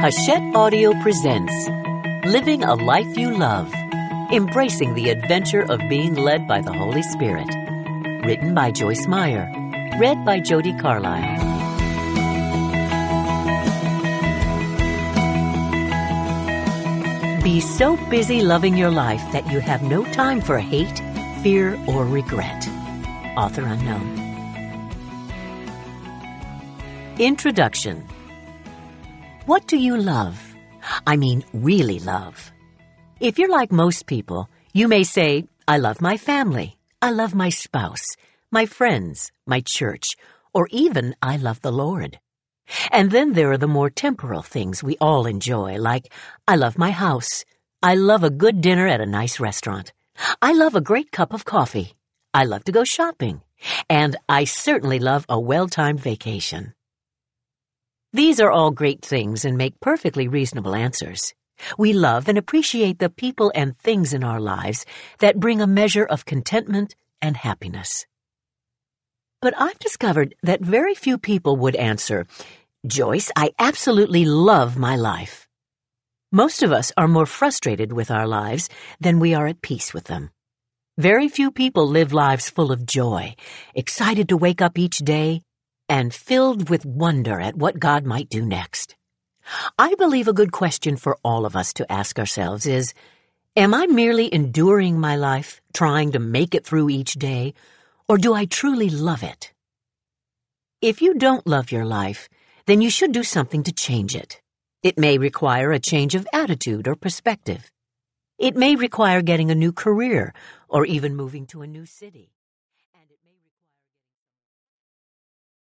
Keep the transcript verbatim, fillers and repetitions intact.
Hachette Audio presents Living a Life You Love, Embracing the Adventure of Being Led by the Holy Spirit. Written by Joyce Meyer. Read by Jody Carlisle. Be so busy loving your life that you have no time for hate, fear, or regret. Author unknown. Introduction. What do you love? I mean, really love. If you're like most people, you may say, I love my family, I love my spouse, my friends, my church, or even I love the Lord. And then there are the more temporal things we all enjoy, like I love my house, I love a good dinner at a nice restaurant, I love a great cup of coffee, I love to go shopping, and I certainly love a well-timed vacation. These are all great things and make perfectly reasonable answers. We love and appreciate the people and things in our lives that bring a measure of contentment and happiness. But I've discovered that very few people would answer, Joyce, I absolutely love my life. Most of us are more frustrated with our lives than we are at peace with them. Very few people live lives full of joy, excited to wake up each day, and filled with wonder at what God might do next. I believe a good question for all of us to ask ourselves is, am I merely enduring my life, trying to make it through each day, or do I truly love it? If you don't love your life, then you should do something to change it. It may require a change of attitude or perspective. It may require getting a new career or even moving to a new city.